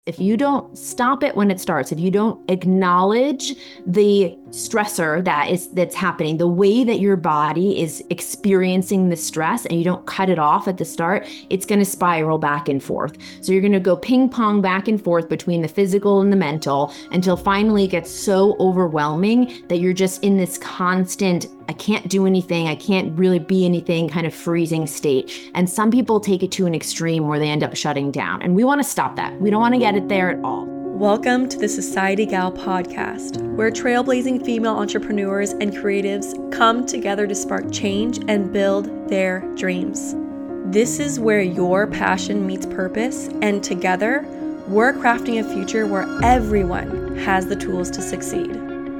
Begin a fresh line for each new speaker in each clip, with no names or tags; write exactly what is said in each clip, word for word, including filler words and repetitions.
If you don't stop it when it starts, if you don't acknowledge the stressor that is that's happening, the way that your body is experiencing the stress, and you don't cut it off at the start, it's going to spiral back and forth. So you're going to go ping pong back and forth between the physical and the mental until finally it gets so overwhelming that you're just in this constant, I can't do anything, I can't really be anything kind of freezing state. And some people take it to an extreme where they end up shutting down. And we want to stop that. We don't want to get it there at all.
Welcome to the Society Gal podcast, where trailblazing female entrepreneurs and creatives come together to spark change and build their dreams. This is where your passion meets purpose, and together, we're crafting a future where everyone has the tools to succeed.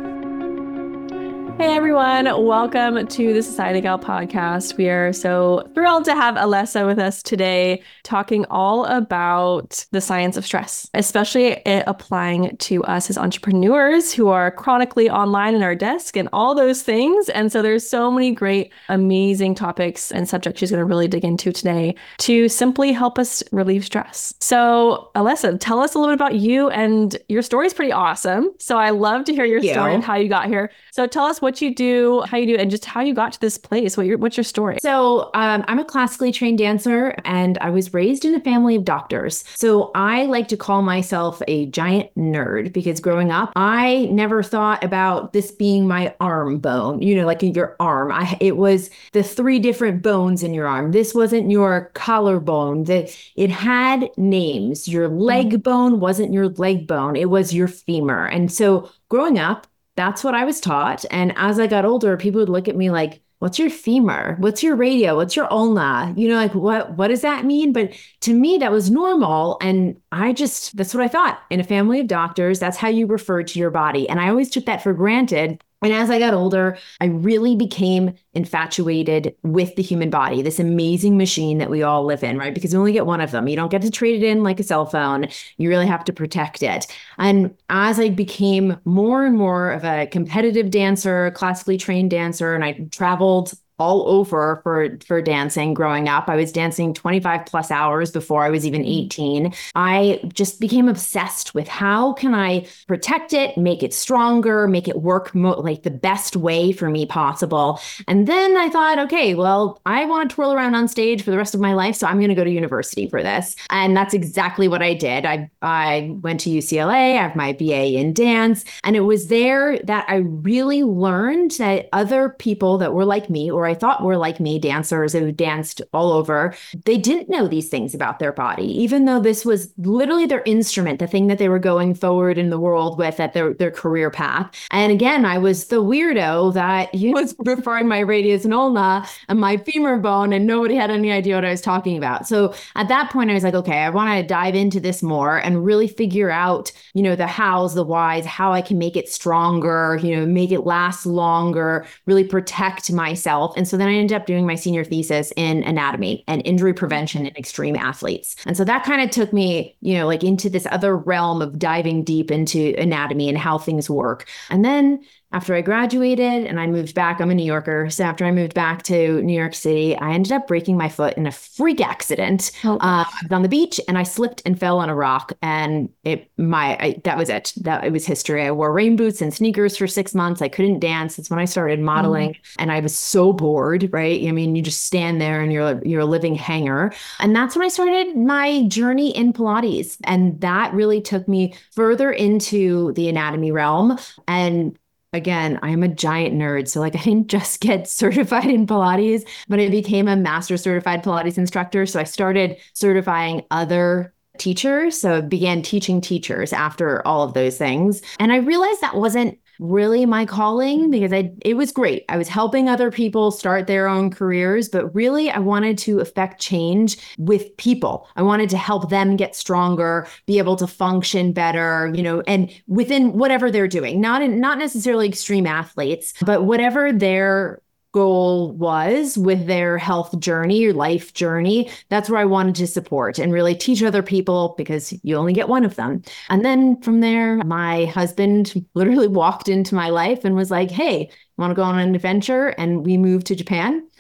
Hey everyone, welcome to the Society Gal podcast. We are so thrilled to have Alessa with us today, talking all about the science of stress, especially applying to us as entrepreneurs who are chronically online in our desk and all those things. And so there's so many great, amazing topics and subjects she's going to really dig into today to simply help us relieve stress. So Alessa, tell us a little bit about you, and your story is pretty awesome. So I love to hear your
Thank
story
you.
and how you got here. So tell us what you do, how you do, and just how you got to this place. What your, what's your story?
So um, I'm a classically trained dancer, and I was raised in a family of doctors. So I like to call myself a giant nerd because growing up, I never thought about this being my arm bone, you know, like in your arm. I, it was the three different bones in your arm. This wasn't your collarbone. That it had names. Your leg bone wasn't your leg bone. It was your femur. And so growing up, that's what I was taught. And as I got older, people would look at me like, what's your femur? What's your radio? What's your ulna? You know, like what, what does that mean? But to me, that was normal. And I just, that's what I thought. In a family of doctors, that's how you referred to your body. And I always took that for granted. And as I got older, I really became infatuated with the human body, this amazing machine that we all live in, right? Because we only get one of them. You don't get to trade it in like a cell phone. You really have to protect it. And as I became more and more of a competitive dancer, classically trained dancer, and I traveled all over for, for dancing growing up. I was dancing twenty-five plus hours before I was even eighteen. I just became obsessed with how can I protect it, make it stronger, make it work mo- like the best way for me possible. And then I thought, okay, well, I want to twirl around on stage for the rest of my life, so I'm going to go to university for this. And that's exactly what I did. I, I went to U C L A, I have my B A in dance, and it was there that I really learned that other people that were like me, or I thought were like me, dancers who danced all over, they didn't know these things about their body, even though this was literally their instrument, the thing that they were going forward in the world with at their, their career path. And again, I was the weirdo that you know, was referring my radius and ulna and my femur bone, and nobody had any idea what I was talking about. So at that point, I was like, okay, I want to dive into this more and really figure out, you know, the hows, the whys, how I can make it stronger, you know, make it last longer, really protect myself. And so then I ended up doing my senior thesis in anatomy and injury prevention in extreme athletes. And so that kind of took me, you know, like into this other realm of diving deep into anatomy and how things work. And then after I graduated and I moved back, I'm a New Yorker. So after I moved back to New York City, I ended up breaking my foot in a freak accident.
Oh.
Uh, I was on the beach and I slipped and fell on a rock, and it my I, that was it. That it was history. I wore rain boots and sneakers for six months. I couldn't dance. That's when I started modeling, mm. and I was so bored. Right? I mean, you just stand there and you're you're a living hanger. And that's when I started my journey in Pilates, and that really took me further into the anatomy realm. And again, I'm a giant nerd. So like I didn't just get certified in Pilates, but I became a master certified Pilates instructor. So I started certifying other teachers. So I began teaching teachers after all of those things. And I realized that wasn't really my calling, because I it was great. I was helping other people start their own careers, but really I wanted to affect change with people. I wanted to help them get stronger, be able to function better, you know, and within whatever they're doing, not in, not necessarily extreme athletes, but whatever their goal was with their health journey or life journey, that's where I wanted to support and really teach other people, because you only get one of them. And then from there, my husband literally walked into my life and was like, hey, want to go on an adventure? And we moved to Japan.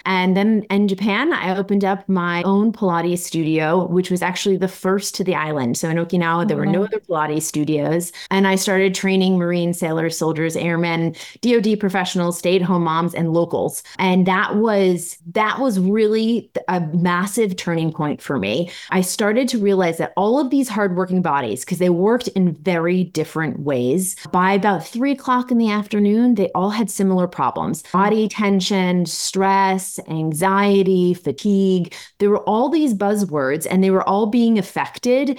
And then in Japan, I opened up my own Pilates studio, which was actually the first to the island. So in Okinawa, there were no other Pilates studios. And I started training Marine sailors, soldiers, airmen, D O D professionals, stay-at-home moms, and locals. And that was that was really a massive turning point for me. I started to realize that all of these hardworking bodies, because they worked in very different ways, by about three o'clock in the afternoon, they all had similar problems: body tension, stress, anxiety, fatigue. There were all these buzzwords, and they were all being affected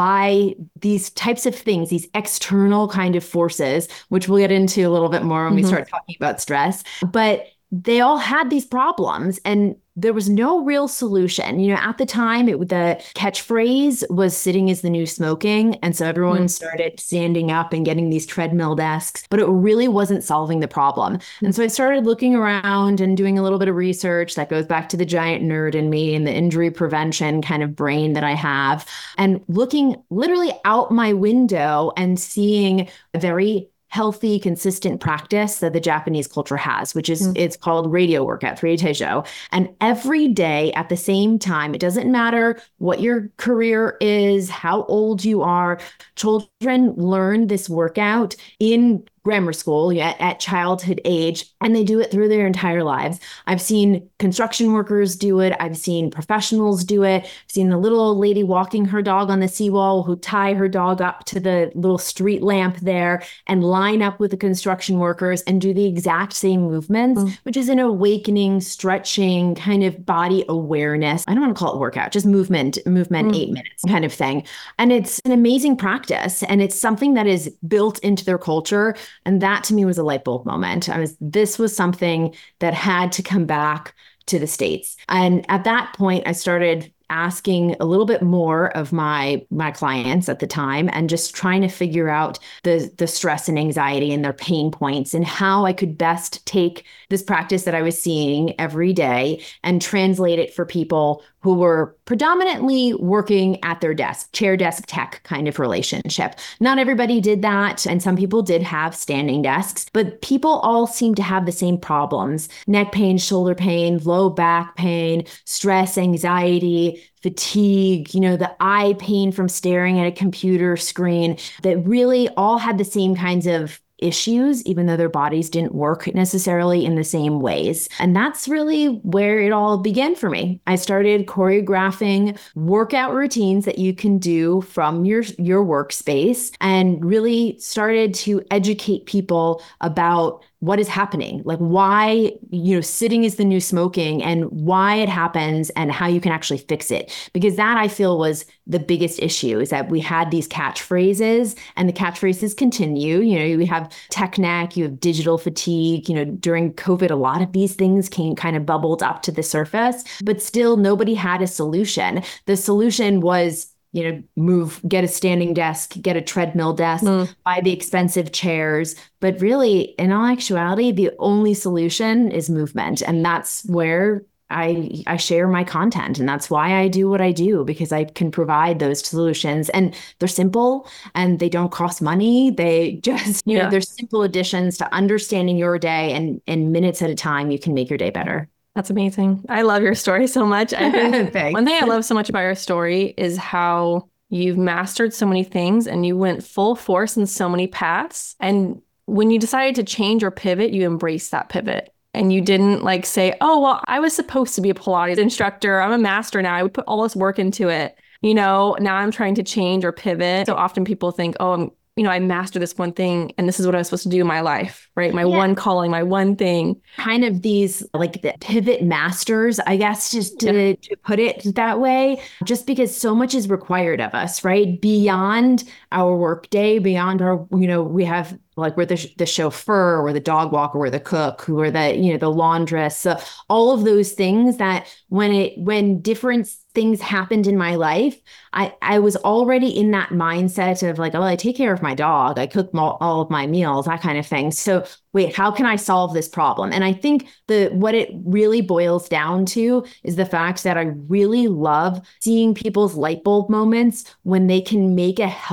by these types of things, these external kind of forces, which we'll get into a little bit more when mm-hmm. we start talking about stress. But they all had these problems, and there was no real solution. You know, at the time, it, the catchphrase was sitting is the new smoking. And so everyone mm. started standing up and getting these treadmill desks, but it really wasn't solving the problem. Mm. And so I started looking around and doing a little bit of research that goes back to the giant nerd in me and the injury prevention kind of brain that I have, and looking literally out my window and seeing a very healthy, consistent practice that the Japanese culture has, which is, mm. it's called radio workout, three Teijo. And every day at the same time, it doesn't matter what your career is, how old you are, children learn this workout in grammar school at, at childhood age, and they do it through their entire lives. I've seen construction workers do it. I've seen professionals do it. I've seen the little old lady walking her dog on the seawall who tie her dog up to the little street lamp there and line up with the construction workers and do the exact same movements, mm. which is an awakening, stretching, kind of body awareness. I don't want to call it workout, just movement, movement, mm. eight minutes kind of thing. And it's an amazing practice. And it's something that is built into their culture. And that to me was a light bulb moment. I was, this was something that had to come back to the States. And at that point, I started asking a little bit more of my my clients at the time and just trying to figure out the the stress and anxiety and their pain points and how I could best take this practice that I was seeing every day and translate it for people who were predominantly working at their desk, chair desk tech kind of relationship. Not everybody did that, and some people did have standing desks, but people all seem to have the same problems: neck pain, shoulder pain, low back pain, stress, anxiety, fatigue, you know, the eye pain from staring at a computer screen, that really all had the same kinds of issues, even though their bodies didn't work necessarily in the same ways. And that's really where it all began for me. I started choreographing workout routines that you can do from your, your workspace, and really started to educate people about what is happening, like why, you know, sitting is the new smoking, and why it happens and how you can actually fix it. Because that, I feel, was the biggest issue, is that we had these catchphrases, and the catchphrases continue. You know, we have tech neck, you have digital fatigue. You know, during COVID, a lot of these things came kind of bubbled up to the surface, but still nobody had a solution. The solution was, you know, move, get a standing desk, get a treadmill desk, mm. buy the expensive chairs. But really, in all actuality, the only solution is movement. And that's where I, I share my content. And that's why I do what I do, because I can provide those solutions. And they're simple, and they don't cost money. They just, you yeah. know, they're simple additions to understanding your day, and in minutes at a time, you can make your day better.
That's amazing. I love your story so much. I think one thing I love so much about your story is how you've mastered so many things, and you went full force in so many paths. And when you decided to change or pivot, you embraced that pivot. And you didn't like say, oh, well, I was supposed to be a Pilates instructor. I'm a master now. I would put all this work into it. You know, now I'm trying to change or pivot. So often people think, oh, I'm you know, I mastered this one thing, and this is what I was supposed to do in my life, right? My yeah. one calling, my one thing.
Kind of these like the pivot masters, I guess, just to, yeah. to put it that way, just because so much is required of us, right? Beyond our workday, beyond our, you know, we have like we're the, the chauffeur, we're the dog walker, we're the cook, we're the, you know, the laundress, so all of those things that when it, when different things happened in my life, I, I was already in that mindset of like, oh, I take care of my dog, I cook all, all of my meals, that kind of thing. So wait, how can I solve this problem? And I think the what it really boils down to is the fact that I really love seeing people's light bulb moments when they can make a health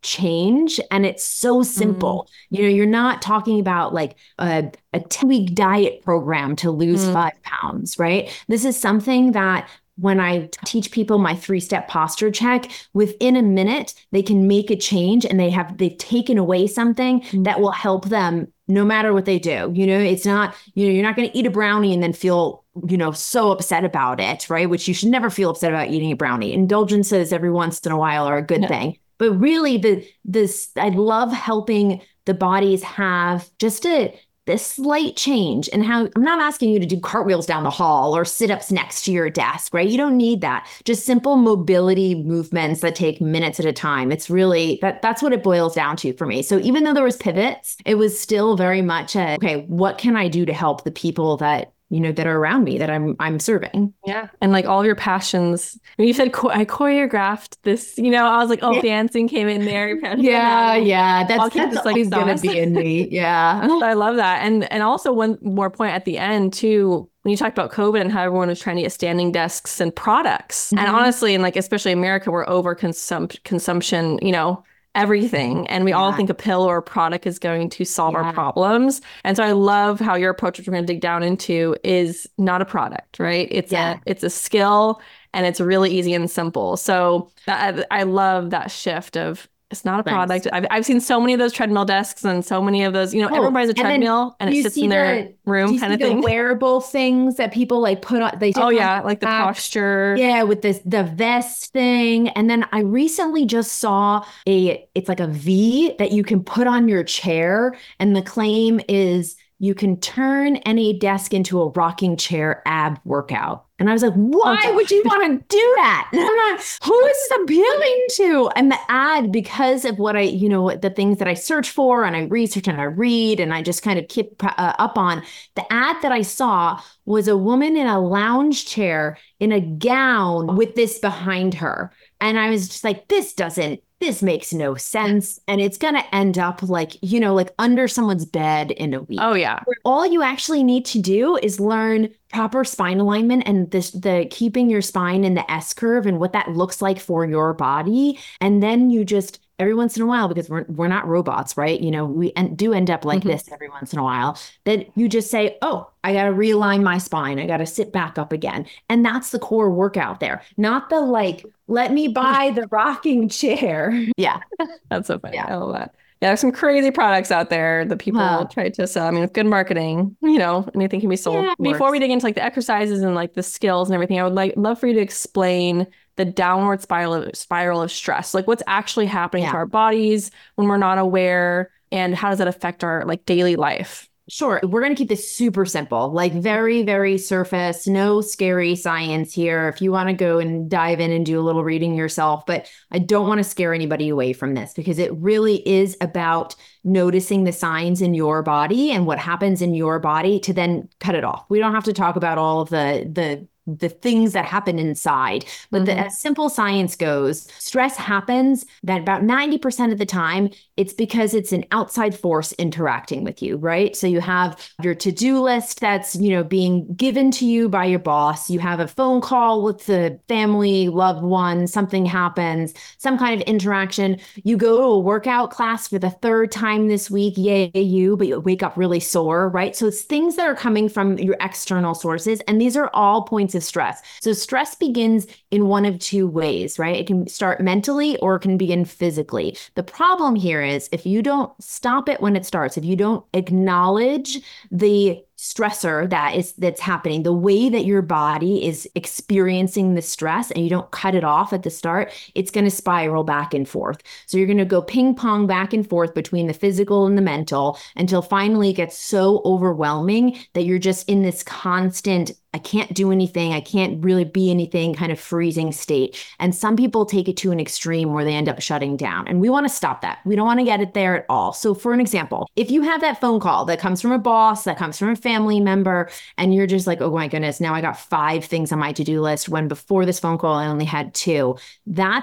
change. And it's so simple. Mm. You know, you're not talking about like a, a ten week diet program to lose mm. five pounds, right? This is something that when I teach people my three-step posture check, within a minute, they can make a change and they have, they've taken away something that will help them no matter what they do. You know, it's not, you know, you're not going to eat a brownie and then feel, you know, so upset about it, right? Which you should never feel upset about eating a brownie. Indulgences every once in a while are a good yeah. thing. But really the, this, I love helping the bodies have just a, this slight change. And how I'm not asking you to do cartwheels down the hall or sit-ups next to your desk, right? You don't need that. Just simple mobility movements that take minutes at a time. It's really, that that's what it boils down to for me. So even though there was pivots, it was still very much a, okay, what can I do to help the people that, you know, that are around me that I'm I'm serving.
Yeah. And like all of your passions. When you said cho- I choreographed this, you know, I was like, oh, yeah. dancing came in there.
Yeah, yeah. That's, that's like always going to be in me. Yeah.
I love that. And and also one more point at the end too, when you talked about COVID and how everyone was trying to get standing desks and products. Mm-hmm. And honestly, and like especially America, we're over consum- consumption, you know, everything. And we yeah. all think a pill or a product is going to solve yeah. our problems. And so I love how your approach, which we're going to dig down into, is not a product, right? It's yeah. a it's a skill and it's really easy and simple. So that, I love that shift of it's not a Thanks. product. I've I've seen so many of those treadmill desks and so many of those, you know, oh, everybody has a treadmill and, and it sits in their the, room kind of thing.
The wearable things that people like put on. They
oh yeah, like the back. posture.
Yeah, with this the vest thing. And then I recently just saw a, it's like a V that you can put on your chair. And the claim is you can turn any desk into a rocking chair ab workout. And I was like, why okay. would you want to do that? And I'm like, who is this appealing to? And the ad, because of what I, you know, the things that I search for and I research and I read and I just kind of keep uh, up on, the ad that I saw was a woman in a lounge chair in a gown with this behind her. And I was just like, this doesn't, this makes no sense. And it's going to end up like, you know, like under someone's bed in a week.
Oh, yeah.
All you actually need to do is learn proper spine alignment and this, the keeping your spine in the S curve and what that looks like for your body. And then you just, every once in a while, because we're we're not robots, right? You know, we en- do end up like mm-hmm. this every once in a while, that you just say, oh, I got to realign my spine. I got to sit back up again. And that's the core workout there. Not the like, let me buy the rocking chair. Yeah.
That's so funny. Yeah. I love that. Yeah, there's some crazy products out there that people huh. try to sell. I mean, with good marketing, you know, anything can be sold. Yeah, Before we dig into like the exercises and like the skills and everything, I would like love for you to explain the downward spiral of, spiral of stress. Like what's actually happening yeah. to our bodies when we're not aware, and how does that affect our like daily life?
Sure. We're going to keep this super simple, like very, very surface, no scary science here. If you want to go and dive in and do a little reading yourself, but I don't want to scare anybody away from this because it really is about noticing the signs in your body and what happens in your body to then cut it off. We don't have to talk about all of the, the, the things that happen inside. But mm-hmm. the, as simple science goes, stress happens that about ninety percent of the time, it's because it's an outside force interacting with you, right? So you have your to-do list that's, you know, being given to you by your boss. You have a phone call with the family, loved one, something happens, some kind of interaction. You go to a workout class for the third time this week, yay you, but you wake up really sore, right? So it's things that are coming from your external sources. And these are all points of stress. So stress begins in one of two ways, right? It can start mentally or it can begin physically. The problem here is if you don't stop it when it starts, if you don't acknowledge the stressor that is that's happening, the way that your body is experiencing the stress, and you don't cut it off at the start, it's going to spiral back and forth. So you're going to go ping pong back and forth between the physical and the mental until finally it gets so overwhelming that you're just in this constant, I can't do anything, I can't really be anything kind of freezing state. And some people take it to an extreme where they end up shutting down. And we want to stop that. We don't want to get it there at all. So for an example, if you have that phone call that comes from a boss, that comes from a family member, and you're just like, oh my goodness, now I got five things on my to-do list when before this phone call, I only had two. That's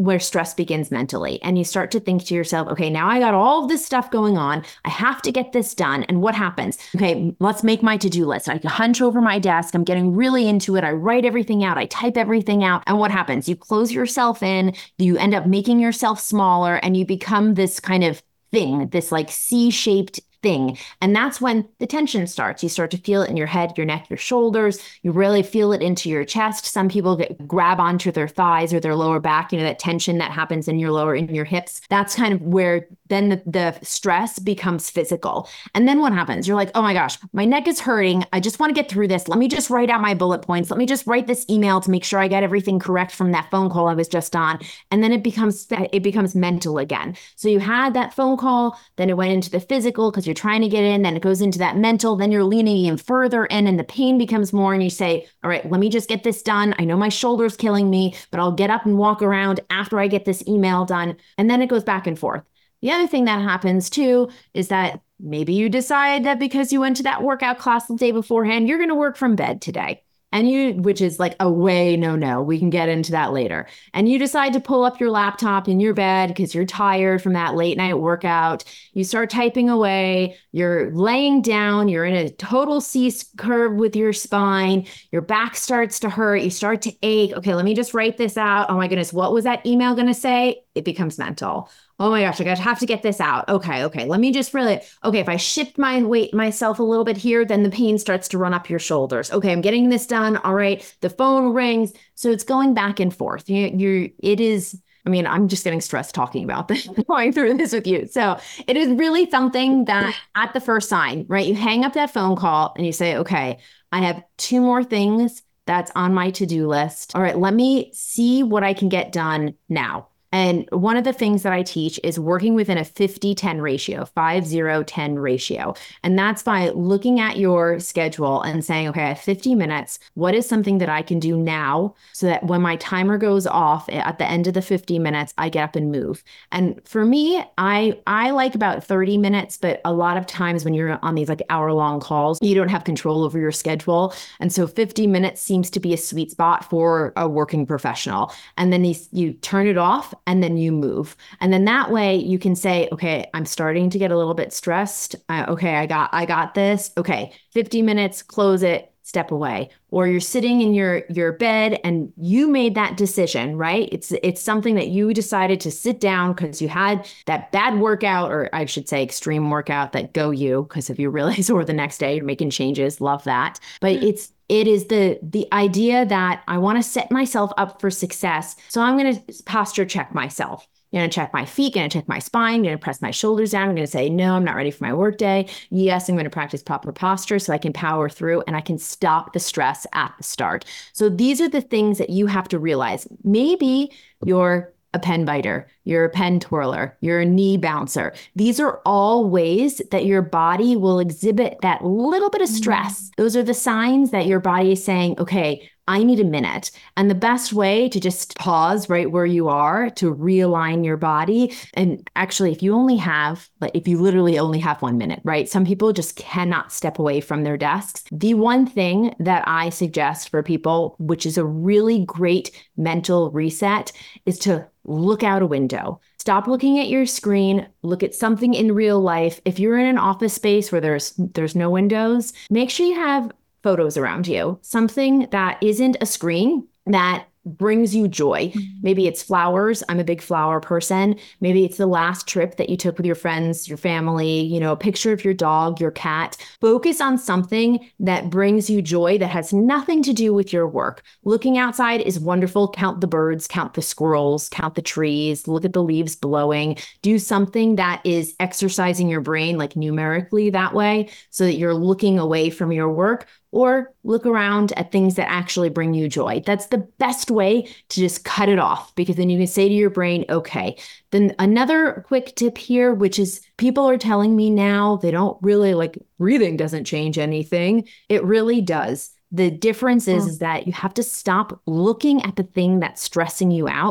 where stress begins mentally. And you start to think to yourself, okay, now I got all of this stuff going on. I have to get this done. And what happens? Okay, let's make my to-do list. I hunch over my desk. I'm getting really into it. I write everything out. I type everything out. And what happens? You close yourself in. You end up making yourself smaller and you become this kind of thing, this like C-shaped thing. And that's when the tension starts. You start to feel it in your head, your neck, your shoulders. You really feel it into your chest. Some people get grab onto their thighs or their lower back, you know, that tension that happens in your lower, in your hips. That's kind of where then the, the stress becomes physical. And then what happens? You're like, oh my gosh, my neck is hurting. I just want to get through this. Let me just write out my bullet points. Let me just write this email to make sure I get everything correct from that phone call I was just on. And then it becomes, it becomes mental again. So you had that phone call, then it went into the physical because you're trying to get in, then it goes into that mental, then you're leaning even further in and the pain becomes more and you say, all right, let me just get this done. I know my shoulder's killing me, but I'll get up and walk around after I get this email done. And then it goes back and forth. The other thing that happens too is that maybe you decide that because you went to that workout class the day beforehand, you're going to work from bed today. And you, which is like a way, no, no, we can get into that later. And you decide to pull up your laptop in your bed because you're tired from that late night workout. You start typing away, you're laying down, you're in a total C curve with your spine, your back starts to hurt, you start to ache. Okay, let me just write this out. Oh my goodness, what was that email going to say? It becomes mental. Oh my gosh, I gotta have to get this out. Okay, okay. Let me just really, okay, if I shift my weight myself a little bit here, then the pain starts to run up your shoulders. Okay, I'm getting this done. All right. The phone rings. So it's going back and forth. You, you're, it is, I mean, I'm just getting stressed talking about this, going through this with you. So it is really something that at the first sign, right? You hang up that phone call and you say, okay, I have two more things that's on my to-do list. All right, let me see what I can get done now. And one of the things that I teach is working within a fifty ten ratio, five zero ten ratio. And that's by looking at your schedule and saying, okay, I have fifty minutes. What is something that I can do now so that when my timer goes off at the end of the fifty minutes, I get up and move? And for me, I, I like about thirty minutes, but a lot of times when you're on these like hour long calls, you don't have control over your schedule. And so fifty minutes seems to be a sweet spot for a working professional. And then you, you turn it off and then you move. And then that way you can say, okay, I'm starting to get a little bit stressed. Uh, okay, I got, I got this. Okay, fifty minutes, close it, step away. Or you're sitting in your, your bed and you made that decision, right? It's, it's something that you decided to sit down because you had that bad workout, or I should say extreme workout that go you, because if you really sore the next day, you're making changes, love that. But it's, it is the, the idea that I want to set myself up for success. So I'm going to posture check myself. I'm going to check my feet, going to check my spine, going to press my shoulders down. I'm going to say, no, I'm not ready for my workday. Yes, I'm going to practice proper posture so I can power through and I can stop the stress at the start. So these are the things that you have to realize. Maybe you're a pen biter, you're a pen twirler, you're a knee bouncer. These are all ways that your body will exhibit that little bit of stress. Mm-hmm. Those are the signs that your body is saying, okay, I need a minute. And the best way to just pause right where you are to realign your body. And actually, if you only have, like, if you literally only have one minute, right? Some people just cannot step away from their desks. The one thing that I suggest for people, which is a really great mental reset, is to look out a window. Stop looking at your screen, look at something in real life. If you're in an office space where there's there's no windows, make sure you have photos around you, something that isn't a screen that brings you joy. Maybe it's flowers. I'm a big flower person. Maybe it's the last trip that you took with your friends, your family, you know, a picture of your dog, your cat. Focus on something that brings you joy that has nothing to do with your work. Looking outside is wonderful. Count the birds, count the squirrels, count the trees, look at the leaves blowing. Do something that is exercising your brain, like numerically that way, so that you're looking away from your work. Or look around at things that actually bring you joy. That's the best way to just cut it off, because then you can say to your brain, okay. Then another quick tip here, which is people are telling me now they don't really like breathing doesn't change anything. It really does. The difference is, mm. is that you have to stop looking at the thing that's stressing you out.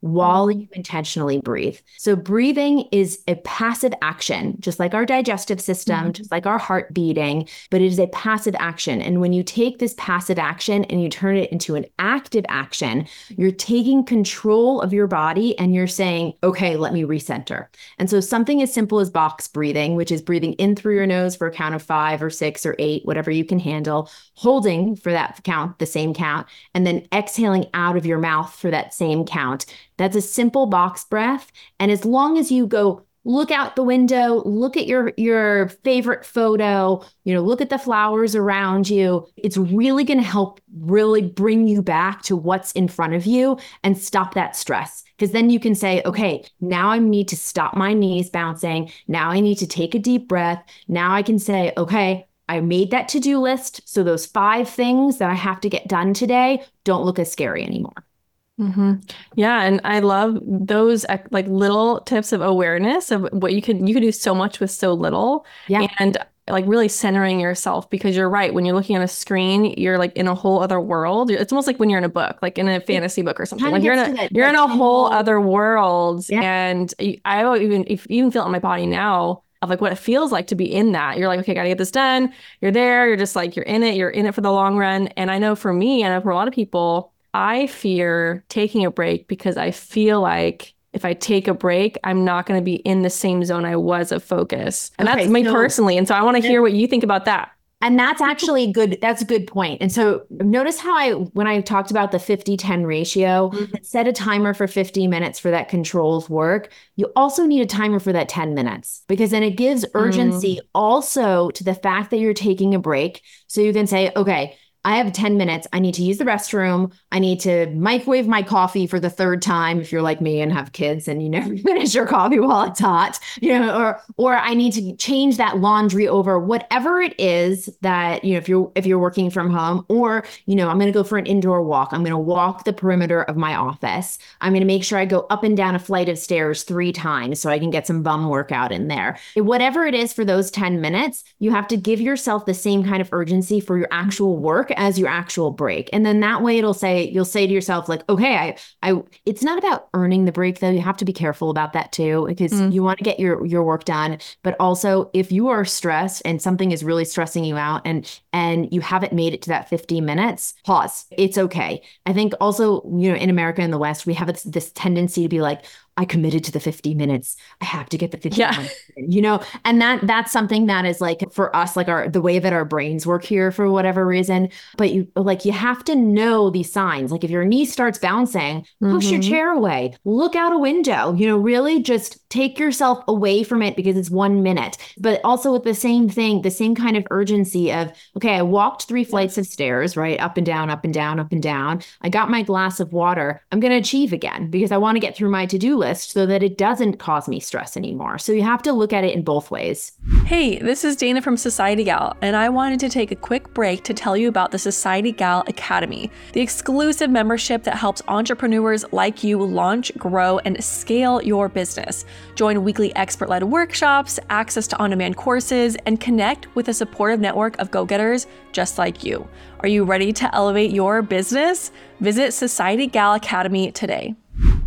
while you intentionally breathe. So breathing is a passive action, just like our digestive system, mm-hmm. just like our heart beating, but it is a passive action. And when you take this passive action and you turn it into an active action, you're taking control of your body and you're saying, okay, let me recenter. And so something as simple as box breathing, which is breathing in through your nose for a count of five or six or eight, whatever you can handle, holding for that count, the same count, and then exhaling out of your mouth for that same count. That's a simple box breath. And as long as you go look out the window, look at your, your favorite photo, you know, look at the flowers around you, it's really going to help really bring you back to what's in front of you and stop that stress. Because then you can say, okay, now I need to stop my knees bouncing. Now I need to take a deep breath. Now I can say, okay, I made that to-do list. So those five things that I have to get done today don't look as scary anymore.
Mm-hmm. Yeah. And I love those like little tips of awareness of what you can, you can do so much with so little.
Yeah.
And like really centering yourself, because you're right. When you're looking at a screen, you're like in a whole other world. It's almost like when you're in a book, like in a fantasy book or something. Like you're in a, that, you're in a whole other world. Yeah. And I don't even, if you even feel it on my body now, of like what it feels like to be in that. You're like, okay, gotta get this done. You're there. You're just like, you're in it. You're in it for the long run. And I know for me, and for a lot of people, I fear taking a break because I feel like if I take a break, I'm not going to be in the same zone I was of focus. And okay, that's me so, personally. And so I want to hear what you think about that.
And that's actually good. That's a good point. And so notice how I, when I talked about the fifty ten ratio, mm-hmm. set a timer for fifty minutes for that controls work. You also need a timer for that ten minutes, because then it gives urgency mm. also to the fact that you're taking a break. So you can say, okay, I have ten minutes. I need to use the restroom. I need to microwave my coffee for the third time. If you're like me and have kids and you never finish your coffee while it's hot, you know, or, or I need to change that laundry over, whatever it is that, you know, if you're, if you're working from home, or, you know, I'm going to go for an indoor walk. I'm going to walk the perimeter of my office. I'm going to make sure I go up and down a flight of stairs three times so I can get some bum workout in there. Whatever it is for those ten minutes, you have to give yourself the same kind of urgency for your actual work as your actual break. And then that way it'll say, you'll say to yourself like, okay, I, I, it's not about earning the break though. You have to be careful about that too, because mm. you want to get your, your work done. But also if you are stressed and something is really stressing you out and, and you haven't made it to that fifty minutes, pause. It's okay. I think also, you know, in America and the West, we have this, this tendency to be like, I committed to the fifty minutes. I have to get the fifty
yeah.
minutes, you know, and that that's something that is like for us, like our, the way that our brains work here for whatever reason, but you like, you have to know these signs. Like if your knee starts bouncing, push mm-hmm. your chair away, look out a window, you know, really just take yourself away from it because it's one minute, but also with the same thing, the same kind of urgency of, okay, I walked three flights of stairs, right? Up and down, up and down, up and down. I got my glass of water. I'm going to achieve again because I want to get through my to-do list so that it doesn't cause me stress anymore. So you have to look at it in both ways.
Hey, this is Dana from Society Gal, and I wanted to take a quick break to tell you about the Society Gal Academy, the exclusive membership that helps entrepreneurs like you launch, grow, and scale your business. Join weekly expert-led workshops, access to on-demand courses, and connect with a supportive network of go-getters just like you. Are you ready to elevate your business? Visit Society Gal Academy today.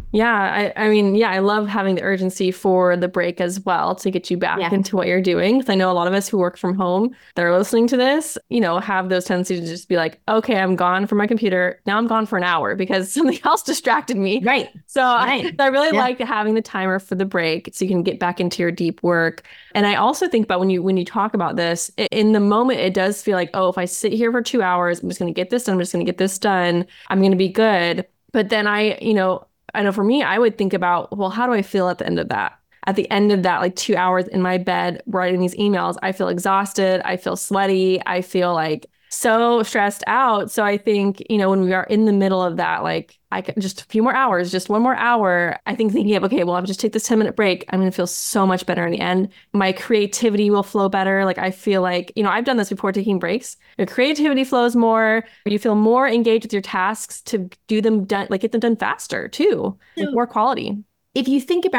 Yeah, I, I mean, yeah, I love having the urgency for the break as well to get you back yeah. into what you're doing. Because I know a lot of us who work from home that are listening to this, you know, have those tendencies to just be like, okay, I'm gone from my computer. Now I'm gone for an hour because something else distracted me.
Right.
So
right.
I, I really
yeah.
like having the timer for the break so you can get back into your deep work. And I also think about when you when you talk about this, it, in the moment, it does feel like, oh, if I sit here for two hours, I'm just going to get this done. I'm just going to get this done. I'm going to be good. But then I, you know, I know for me, I would think about, well, how do I feel at the end of that? At the end of that, like two hours in my bed writing these emails, I feel exhausted. I feel sweaty. I feel like so stressed out. So I think, you know, when we are in the middle of that, like I can just a few more hours, just one more hour, I think thinking of, okay, well, I'll just take this ten minute break. I'm going to feel so much better in the end. My creativity will flow better. Like I feel like, you know, I've done this before taking breaks. Your creativity flows more. You feel more engaged with your tasks to do them done, like get them done faster too, with more quality.
If you think about it,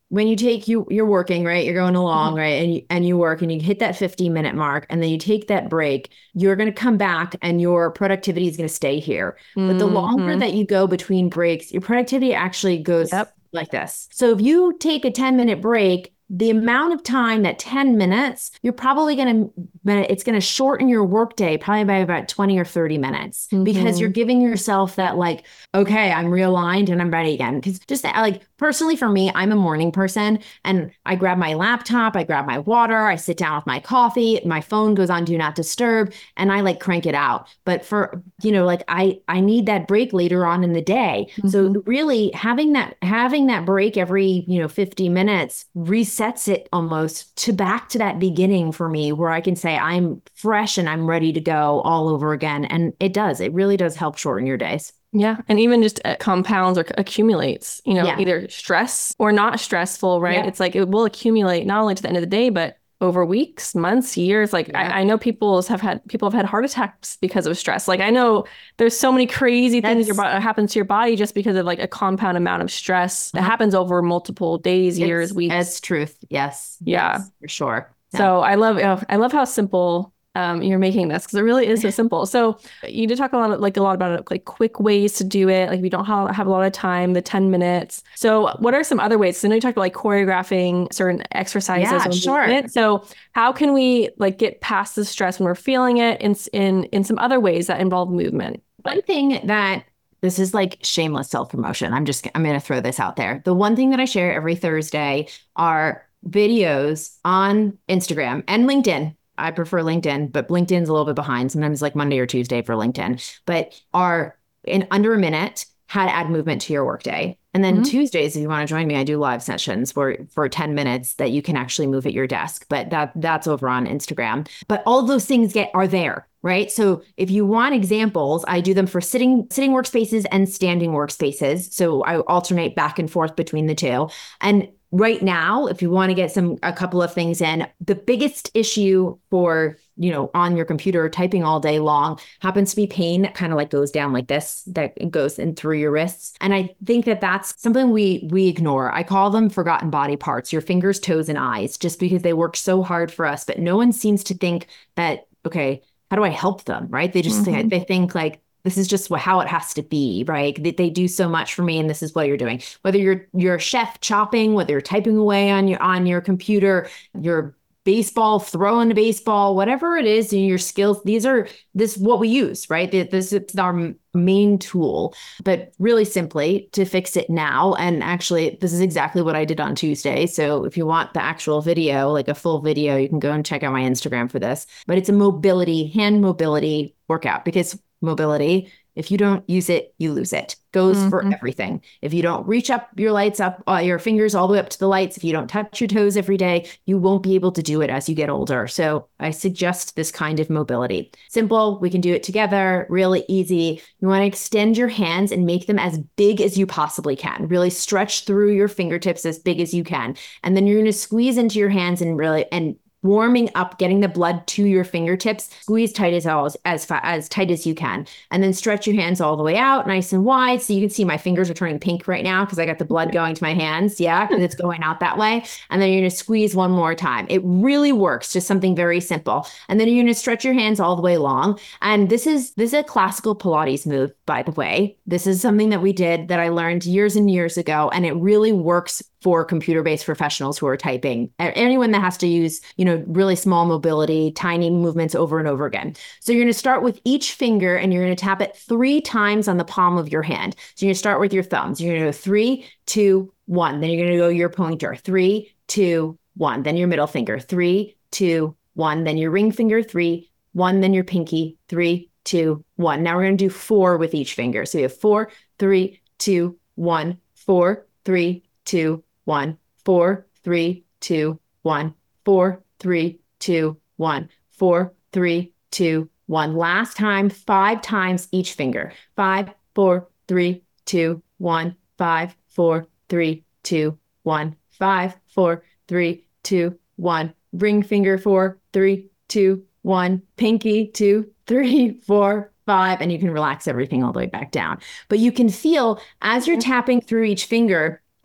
when you take you you're working, right? You're going along,
Mhm.
right? And you, and you work and you hit that fifty minute mark and then you take that break, you're going to come back and your productivity is going to stay here. But the longer
Mhm.
that you go between breaks, your productivity actually goes
Yep.
like this. So if you take a ten minute break, the amount of time, that ten minutes, you're probably going to, it's going to shorten your workday probably by about twenty or thirty minutes because you're
Mhm.
giving yourself that like, okay, I'm realigned and I'm ready again. Because just like personally for me, I'm a morning person and I grab my laptop, I grab my water, I sit down with my coffee, my phone goes on do not disturb, and I like crank it out. But for, you know, like I I need that break later on in the day. So
Mhm.
really having that having that break every, you know, fifty minutes resets it almost to back to that beginning for me where I can say I'm fresh and I'm ready to go all over again. And it does. It really does help shorten your days.
Yeah. And even just uh, compounds or c- accumulates, you know,
Yeah.
either stress or not stressful, right?
Yeah.
It's like it will accumulate not only to the end of the day, but over weeks, months, years. Like
Yeah.
I, I know people have had people have had heart attacks because of stress. Like I know there's so many crazy things your
That's
body happens to your body just because of like a compound amount of stress that
uh-huh.
happens over multiple days, years,
It's
weeks.
it's truth. Yes.
Yeah.
Yes, for sure. Yeah.
So I love oh, I love how simple um, you're making this because it really is so simple. So you did talk a lot of, like a lot about it, like quick ways to do it. Like we don't have, have a lot of time, the ten minutes. So what are some other ways? So I know you talked about like choreographing certain exercises
Yeah,
or
sure.
movement. So how can we like get past the stress when we're feeling it in in in some other ways that involve movement?
One thing that this is like shameless self-promotion. I'm just I'm going to throw this out there. The one thing that I share every Thursday are videos on Instagram and LinkedIn. I prefer LinkedIn, but LinkedIn's a little bit behind. Sometimes like Monday or Tuesday for LinkedIn, but are in under a minute how to add movement to your workday. And then
Mhm.
Tuesdays, if you want to join me, I do live sessions for for ten minutes that you can actually move at your desk. But that that's over on Instagram. But all of those things get are there, right? So if you want examples, I do them for sitting sitting workspaces and standing workspaces. So I alternate back and forth between the two. And right now, if you want to get some a couple of things in, the biggest issue for, you know, on your computer typing all day long happens to be pain that kind of like goes down like this, that goes in through your wrists. And I think that that's something we we ignore. I call them forgotten body parts, your fingers, toes, and eyes, just because they work so hard for us. But no one seems to think that, okay, how do I help them? Right? They just think,
Mhm.
they think like, this is just how it has to be, right? They, they do so much for me, and this is what you're doing. Whether you're you're a chef chopping, whether you're typing away on your on your computer, you're baseball throwing a baseball, whatever it is, in your skills, these are this is what we use, right? This is our main tool. But really simply to fix it now, and actually, this is exactly what I did on Tuesday. So if you want the actual video, like a full video, you can go and check out my Instagram for this. But it's a mobility, hand mobility workout because mobility, if you don't use it, you lose it. Goes for
Mhm.
everything. If you don't reach up your lights up, uh, your fingers all the way up to the lights, if you don't touch your toes every day, you won't be able to do it as you get older. So I suggest this kind of mobility. Simple, we can do it together, really easy. You want to extend your hands and make them as big as you possibly can. Really stretch through your fingertips as big as you can. And then you're going to squeeze into your hands and really, and warming up, getting the blood to your fingertips, squeeze tight as as as, as tight as you can, and then stretch your hands all the way out, nice and wide. So you can see my fingers are turning pink right now because I got the blood going to my hands. Yeah, because it's going out that way. And then you're going to squeeze one more time. It really works. Just something very simple. And then you're going to stretch your hands all the way long. And this is this is a classical Pilates move, by the way. This is something that we did that I learned years and years ago, and it really works for computer-based professionals who are typing. Anyone that has to use, you know, really small mobility, tiny movements over and over again. So you're going to start with each finger and you're going to tap it three times on the palm of your hand. So you're going to start with your thumbs. You're going to go three, two, one. Then you're going to go your pointer. Three, two, one. Then your middle finger. Three, two, one. Then your ring finger. Three, one. Then your pinky. Three, two, one. Now we're going to do four with each finger. So you have four, three, two, one, four, three, two, one, four, three, two, one, four, three, two, one, four, three, two, one. Last time, five times each finger. Five, four, three, two, one, five, four, three, two, one, five, four, three, two, one. Ring finger, four, three, two, one. Pinky, two, three, four, five. And you can relax everything all the way back down. But you can feel as you're tapping through each finger,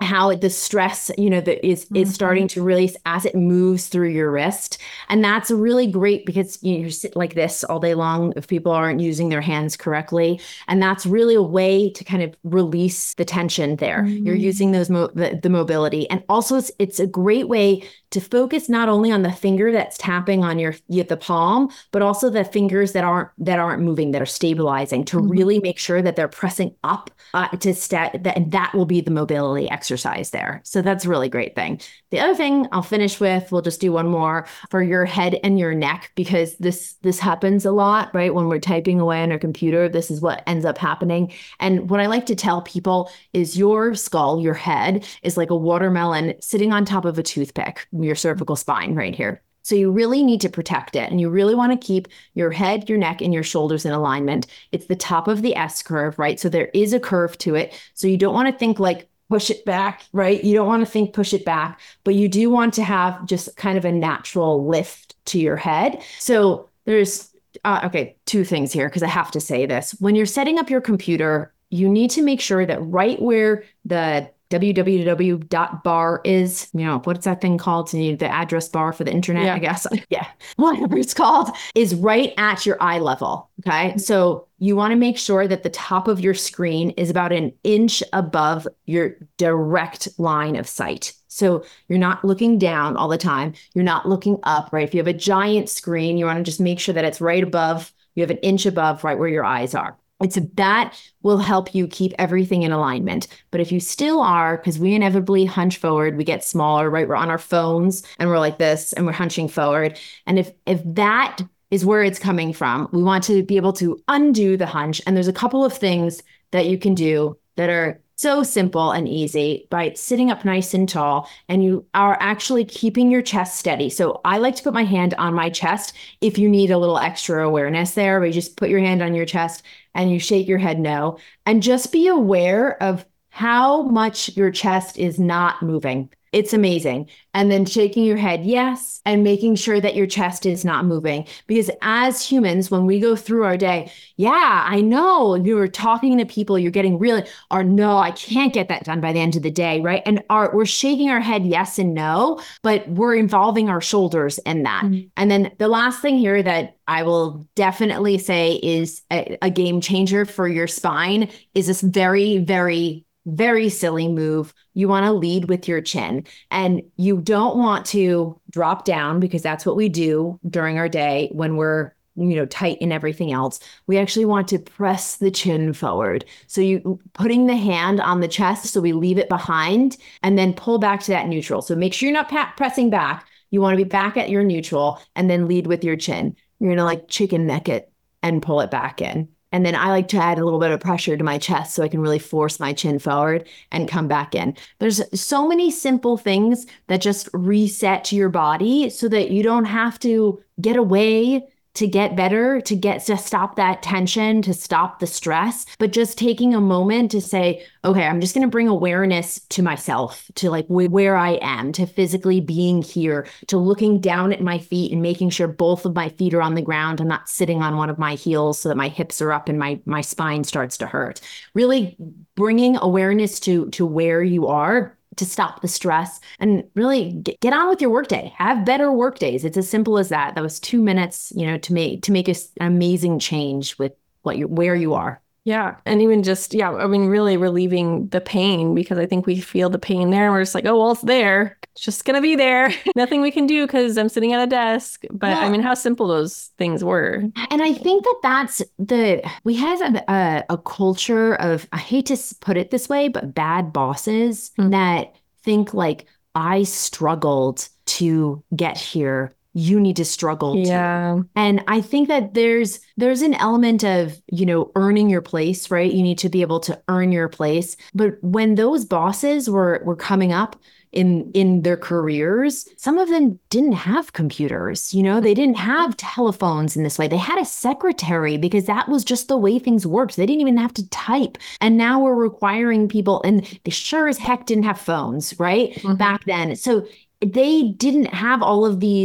how the stress, you know, that is, is starting to release as it moves through your wrist. And that's really great because you, know, you sit like this all day long if people aren't using their hands correctly. And that's really a way to kind of release the tension there. Mm-hmm. You're using those mo- the, the mobility. And also it's, it's a great way to focus not only on the finger that's tapping on your the palm, but also the fingers that aren't that aren't moving, that are stabilizing, to mm-hmm. really make sure that they're pressing up uh, to stat that, and that will be the mobility exercise there. So that's a really great thing. The other thing I'll finish with, we'll just do one more for your head and your neck, because this this happens a lot, right? When we're typing away on our computer, this is what ends up happening. And what I like to tell people is your skull, your head, is like a watermelon sitting on top of a toothpick, your cervical spine right here. So you really need to protect it. And you really want to keep your head, your neck, and your shoulders in alignment. It's the top of the S curve, right? So there is a curve to it. So you don't want to think like push it back, right? You don't want to think push it back, but you do want to have just kind of a natural lift to your head. So there's, uh, okay, two things here, because I have to say this. When you're setting up your computer, you need to make sure that right where the w w w dot bar is, you know, what's that thing called? The address bar for the internet, yeah. I guess. Yeah. Whatever it's called, is right at your eye level. Okay. So you want to make sure that the top of your screen is about an inch above your direct line of sight. So you're not looking down all the time. You're not looking up, right? If you have a giant screen, you want to just make sure that it's right above, you have an inch above right where your eyes are. It's that will help you keep everything in alignment. But if you still are, because we inevitably hunch forward, we get smaller, right? We're on our phones and we're like this and we're hunching forward. And if if that is where it's coming from, we want to be able to undo the hunch. And there's a couple of things that you can do that are so simple and easy by sitting up nice and tall, and you are actually keeping your chest steady. So I like to put my hand on my chest if you need a little extra awareness there, where you just put your hand on your chest and you shake your head no, and just be aware of how much your chest is not moving. It's amazing. And then shaking your head yes, and making sure that your chest is not moving. Because as humans, when we go through our day, yeah, I know you're talking to people, you're getting really, or no, I can't get that done by the end of the day, right? And our, we're shaking our head yes and no, but we're involving our shoulders in that. Mm-hmm. And then the last thing here that I will definitely say is a, a game changer for your spine is this very, very very silly move. You want to lead with your chin, and you don't want to drop down, because that's what we do during our day when we're, you know, tight in everything else. We actually want to press the chin forward. So you putting the hand on the chest, so we leave it behind, and then pull back to that neutral. So make sure you're not pa- pressing back. You want to be back at your neutral, and then lead with your chin. You're going to like chicken neck it and pull it back in. And then I like to add a little bit of pressure to my chest so I can really force my chin forward and come back in. There's so many simple things that just reset your body so that you don't have to get away to get better, to get to stop that tension, to stop the stress, but just taking a moment to say, okay, I'm just going to bring awareness to myself, to like w- where I am, to physically being here, to looking down at my feet and making sure both of my feet are on the ground. I'm not sitting on one of my heels so that my hips are up and my, my spine starts to hurt. Really bringing awareness to, to where you are, to stop the stress, and really get, get on with your workday. Have better work days. It's as simple as that. That was two minutes, you know, to make to make a, an amazing change with what you where you are.
Yeah. And even just, yeah, I mean, really relieving the pain, because I think we feel the pain there and we're just like, oh, well, it's there. It's just going to be there. Nothing we can do because I'm sitting at a desk. But well, I mean, how simple those things were.
And I think that that's the, we have a, a, a culture of, I hate to put it this way, but bad bosses mm-hmm. that think like, I struggled to get here. You need to struggle
yeah.
too. And I think that there's there's an element of, you know, earning your place, right? You need to be able to earn your place. But when those bosses were were coming up in in their careers, some of them didn't have computers, you know, they didn't have telephones in this way. They had a secretary because that was just the way things worked. They didn't even have to type. And now we're requiring people, and they sure as heck didn't have phones, right? Mm-hmm. Back then. So they didn't have all of these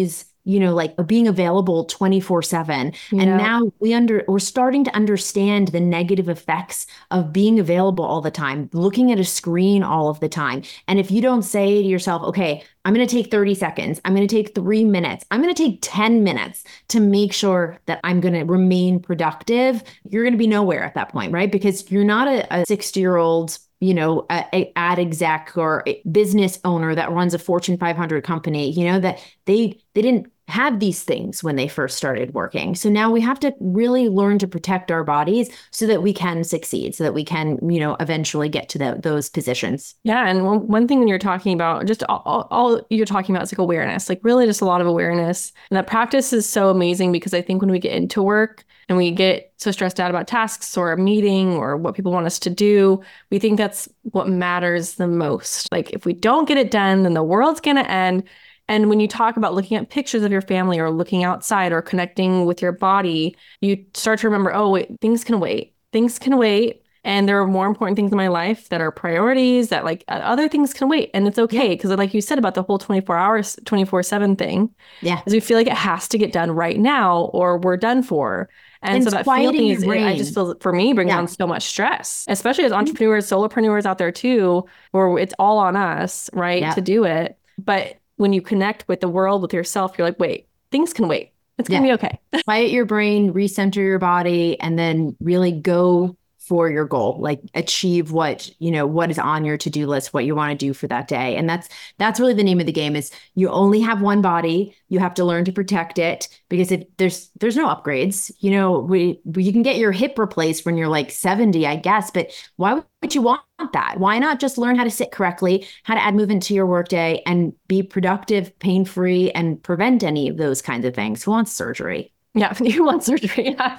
you know, like being available twenty-four seven.
Yeah.
And now we under we're starting to understand the negative effects of being available all the time, looking at a screen all of the time. And if you don't say to yourself, okay, I'm going to take thirty seconds, I'm going to take three minutes, I'm going to take ten minutes to make sure that I'm going to remain productive, you're going to be nowhere at that point, right? Because you're not a sixty year old, you know, a, a ad exec or a business owner that runs a Fortune five hundred company, you know, that they they didn't have these things when they first started working. So now we have to really learn to protect our bodies so that we can succeed, so that we can, you know, eventually get to the, those positions.
Yeah. And one, one thing when you're talking about, just all, all, all you're talking about is like awareness, like really just a lot of awareness. And that practice is so amazing because I think when we get into work and we get so stressed out about tasks or a meeting or what people want us to do, we think that's what matters the most. Like if we don't get it done, then the world's going to end. And when you talk about looking at pictures of your family or looking outside or connecting with your body, you start to remember, oh, wait, things can wait. Things can wait. And there are more important things in my life that are priorities that like other things can wait. And it's okay. Because like you said about the whole twenty-four hours, twenty-four seven thing,
yeah,
is we feel like it has to get done right now or we're done for. And, and so that feeling is, I just feel for me brings yeah. on so much stress, especially as entrepreneurs, solopreneurs out there too, where it's all on us, right, yeah. to do it. But when you connect with the world, with yourself, you're like, wait, things can wait. It's going to yeah. be okay.
Quiet your brain, recenter your body, and then really go for your goal, like achieve what, you know, what is on your to-do list, what you want to do for that day. And that's, that's really the name of the game is you only have one body. You have to learn to protect it because if there's, there's no upgrades, you know, we, we, you can get your hip replaced when you're like seventy, I guess, but why would you want that? Why not just learn how to sit correctly, how to add movement to your workday and be productive, pain-free, and prevent any of those kinds of things? Who wants surgery?
Yeah, you want surgery. Yeah.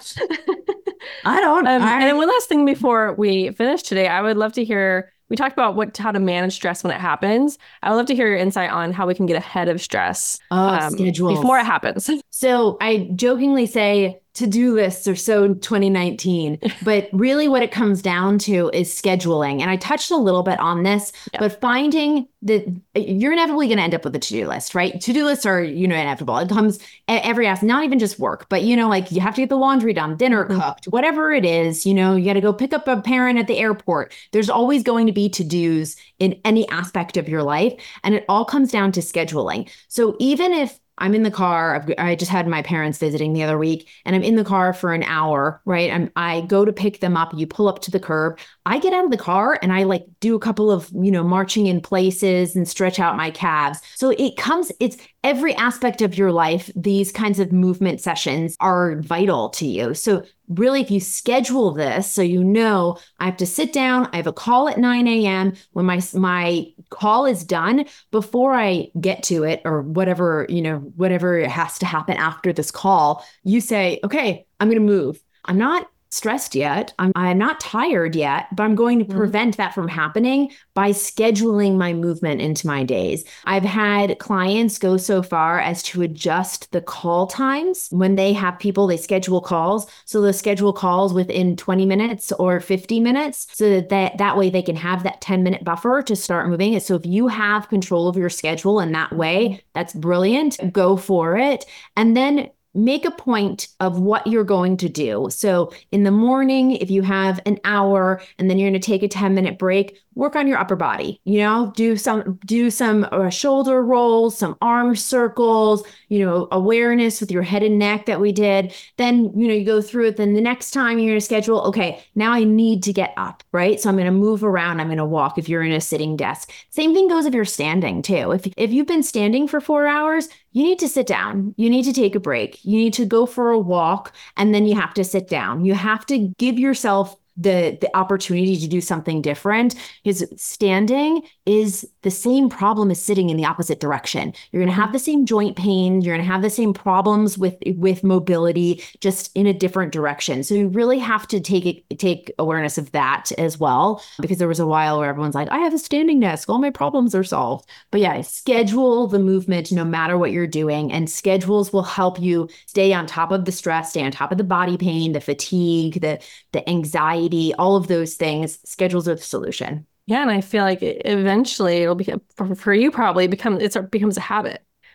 I don't.
Um,
I...
And then one last thing before we finish today, I would love to hear, we talked about what how to manage stress when it happens. I would love to hear your insight on how we can get ahead of stress
oh,
um, before it happens.
So I jokingly say to-do lists are so twenty nineteen, but really what it comes down to is scheduling. And I touched a little bit on this, yeah. but finding that you're inevitably going to end up with a to-do list, right? To-do lists are, you know, inevitable. It comes every aspect, not even just work, but, you know, like you have to get the laundry done, dinner mm-hmm. cooked, whatever it is, you know, you got to go pick up a parent at the airport. There's always going to be to-dos in any aspect of your life. And it all comes down to scheduling. So even if I'm in the car. I've, I just had my parents visiting the other week and I'm in the car for an hour, right? I'm, I go to pick them up. You pull up to the curb. I get out of the car and I like do a couple of, you know, marching in places and stretch out my calves. So it comes, it's every aspect of your life. These kinds of movement sessions are vital to you. So really, if you schedule this, so you know, I have to sit down, I have a call at nine a.m. When my my call is done, before I get to it or whatever, you know, whatever has to happen after this call, you say, okay, I'm going to move. I'm not stressed yet. I'm, I'm not tired yet, but I'm going to prevent mm-hmm. that from happening by scheduling my movement into my days. I've had clients go so far as to adjust the call times when they have people, they schedule calls. So they'll schedule calls within twenty minutes or fifty minutes so that, that that way they can have that ten minute buffer to start moving it. So if you have control of your schedule in that way, that's brilliant. Go for it. And then make a point of what you're going to do. So in the morning, if you have an hour and then you're going to take a ten minute break, work on your upper body, you know, do some, do some uh, shoulder rolls, some arm circles, you know, awareness with your head and neck that we did. Then, you know, you go through it. Then the next time you're going to schedule, okay, now I need to get up, right? So I'm going to move around. I'm going to walk if you're in a sitting desk. Same thing goes if you're standing too. If, if you've been standing for four hours, you need to sit down. You need to take a break. You need to go for a walk and then you have to sit down. You have to give yourself the the opportunity to do something different, because standing is the same problem as sitting in the opposite direction. You're going to have the same joint pain. You're going to have the same problems with with mobility, just in a different direction. So you really have to take take awareness of that as well, because there was a while where everyone's like, I have a standing desk, all my problems are solved. But yeah, schedule the movement no matter what you're doing, and schedules will help you stay on top of the stress, stay on top of the body pain, the fatigue, the the anxiety, all of those things. Schedules are the solution.
Yeah. And I feel like eventually it'll be for, for you probably become, it's, it becomes a habit,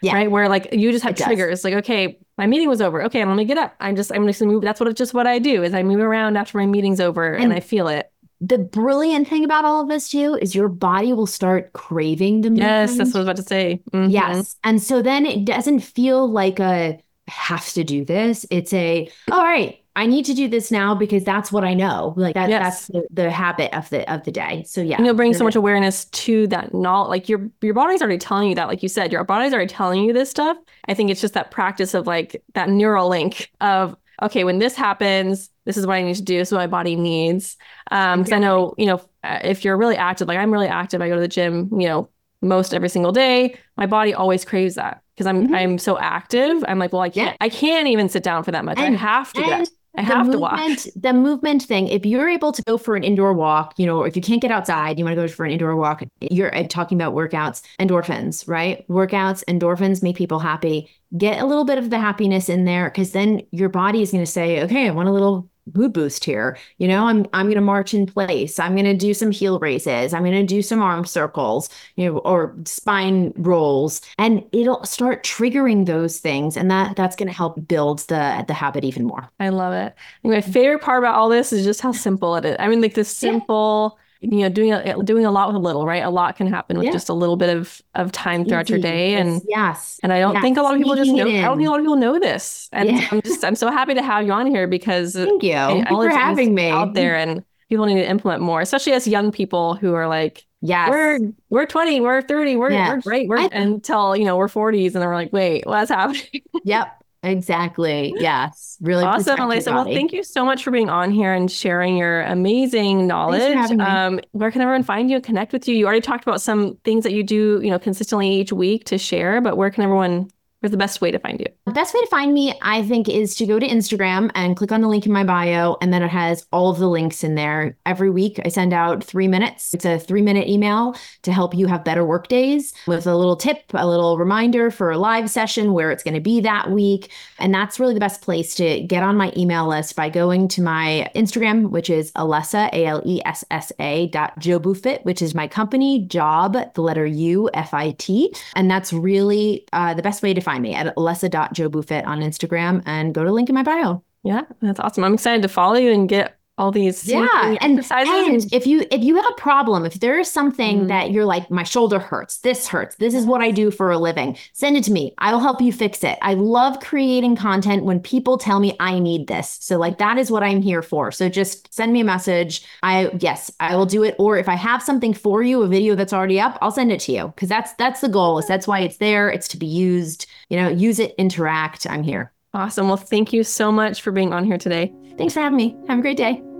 Yeah.
right? Where like you just have
It does.
triggers, like, okay, my meeting was over. Okay, I'm gonna get up. I'm just, I'm just gonna move. That's what it's just what I do is I move around after my meeting's over and,
And
I feel it.
the brilliant thing about all of this too is your body will start craving the
Yes,
movement.
that's what I was about to say. Mhm.
Yes. And so then it doesn't feel like a have to do this. It's a, all right, I need to do this now because that's what I know. Like that,
Yes.
that's the, the habit of the of the day. So yeah.
And you'll bring so much awareness to that knowledge. Like your your body's already telling you that, like you said, your body's already telling you this stuff. I think it's just that practice of like that neural link of, okay, when this happens, this is what I need to do. This is what my body needs. Um, because
Exactly.
I know, you know, if you're really active, like I'm really active, I go to the gym, you know, most every single day. My body always craves that because I'm
Mhm.
I'm so active. I'm like, well, I can't
Yeah.
I can't even sit down for that much. I
And-
have to get
and
up. I have
the
to walk.
movement, the movement thing, if you're able to go for an indoor walk, you know, or if you can't get outside, you want to go for an indoor walk, you're uh, talking about workouts, endorphins, right? Workouts, endorphins make people happy. Get a little bit of the happiness in there because then your body is going to say, okay, I want a little mood boost here. You know, I'm I'm going to march in place. I'm going to do some heel raises. I'm going to do some arm circles, you know, or spine rolls, and it'll start triggering those things, and that that's going to help build the the habit even more.
I love it. And my favorite part about all this is just how simple it is. I mean, like this simple, you know, doing a, doing a lot with a little, right? A lot can happen with
Yeah.
just a little bit of of time throughout your
Easy.
day. And
It's- yes.
and I don't
yes.
think a lot of people just
Sneaking
know.
it
I don't think
in.
a lot of people know this. And
Yeah.
I'm just I'm so happy to have you on here because
Thank you. Thank you for
knowledge is
having me.
out there and people need to implement more, especially as young people who are like,
Yes.
we're we're twenty, we're thirty, we're
Yeah.
we're great, we're
I-
until you know we're forties, and we're like, wait, what's happening?
Yep. Exactly. Yes. Really
Awesome,
protect your
Alyssa. Well,
body.
thank you so much for being on here and sharing your amazing knowledge.
having me.
Um, where can everyone find you and connect with you? You already talked about some things that you do, you know, consistently each week to share, but where can everyone, where's the best way to find you?
The best way to find me, I think, is to go to Instagram and click on the link in my bio, and then it has all of the links in there. Every week, I send out three minutes. It's a three-minute email to help you have better work days with a little tip, a little reminder for a live session where it's going to be that week. And that's really the best place to get on my email list by going to my Instagram, which is Alessa, A L E S S A dot JobuFit, which is my company, job, the letter U, F I T. And that's really uh, the best way to find me at alessa dot jobufit on Instagram, and go to link in my bio.
Yeah, that's awesome. I'm excited to follow you and get all these
Yeah. And,
exercises.
and if you if you have a problem, if there is something
Mhm.
that you're like, my shoulder hurts, this hurts, this is what I do for a living, send it to me. I'll help you fix it. I love creating content when people tell me I need this. So like that is what I'm here for. So just send me a message. I yes, I will do it. Or if I have something for you, a video that's already up, I'll send it to you. Because that's that's the goal. Is that's why it's there. It's to be used. You know, use it, interact. I'm here.
Awesome. Well, thank you so much for being on here today.
Thanks for having me. Have a great day.